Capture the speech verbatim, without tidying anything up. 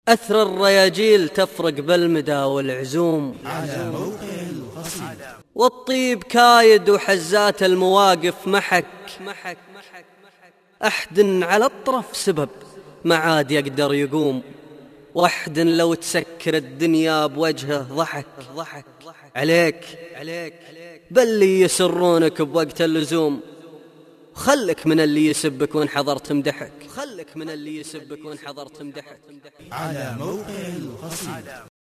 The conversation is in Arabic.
أثر الرياجيل تفرق بالمدى والعزوم على موقع القصيد. والطيب كايد وحزات المواقف محك أحد على الطرف سبب ما عاد يقدر يقوم، وأحد لو تسكر الدنيا بوجهه ضحك عليك باللي يسرونك بوقت اللزوم. خلك من اللي يسبك وان حضرت مدحك خلك من اللي يسبك وان حضرت مدحك على موقع القصيد.